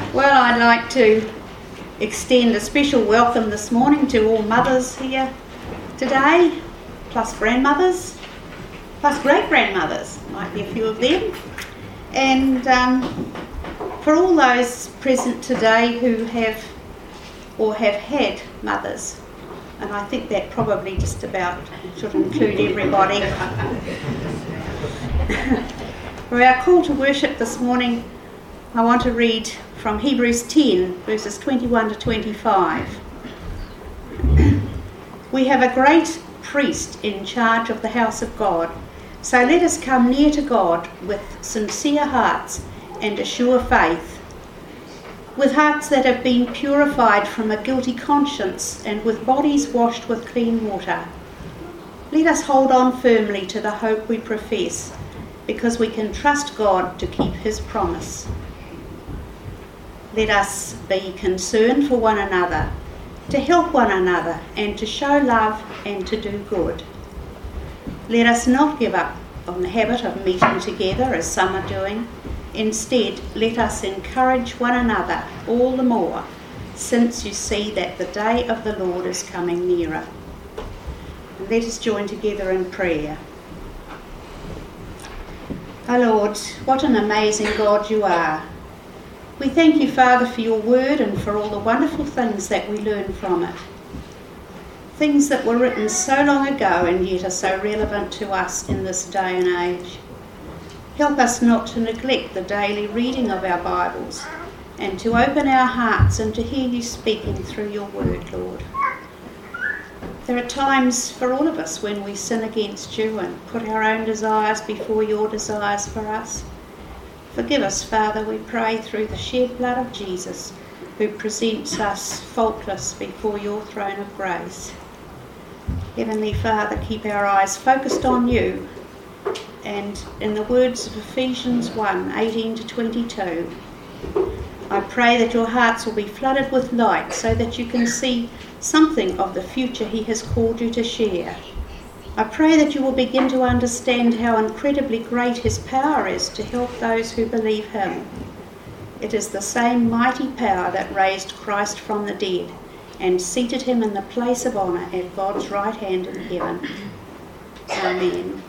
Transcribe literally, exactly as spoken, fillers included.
Well, I'd like to extend a special welcome this morning to all mothers here today, plus grandmothers, plus great-grandmothers, might be a few of them. And um, for all those present today who have or have had mothers, and I think that probably just about should include everybody. For our call to worship this morning, I want to read from Hebrews ten, verses twenty-one to twenty-five. We have a great priest in charge of the house of God, so let us come near to God with sincere hearts and a sure faith, with hearts that have been purified from a guilty conscience and with bodies washed with clean water. Let us hold on firmly to the hope we profess, because we can trust God to keep his promise. Let us be concerned for one another, to help one another and to show love and to do good. Let us not give up on the habit of meeting together as some are doing. Instead, let us encourage one another all the more, since you see that the day of the Lord is coming nearer. And let us join together in prayer. O Lord, what an amazing God you are. We thank you, Father, for your word and for all the wonderful things that we learn from it. Things that were written so long ago and yet are so relevant to us in this day and age. Help us not to neglect the daily reading of our Bibles and to open our hearts and to hear you speaking through your word, Lord. There are times for all of us when we sin against you and put our own desires before your desires for us. Forgive us, Father, we pray, through the shed blood of Jesus, who presents us faultless before your throne of grace. Heavenly Father, keep our eyes focused on you, and in the words of Ephesians one, eighteen to twenty-two, I pray that your hearts will be flooded with light so that you can see something of the future he has called you to share. I pray that you will begin to understand how incredibly great his power is to help those who believe him. It is the same mighty power that raised Christ from the dead and seated him in the place of honour at God's right hand in heaven. Amen.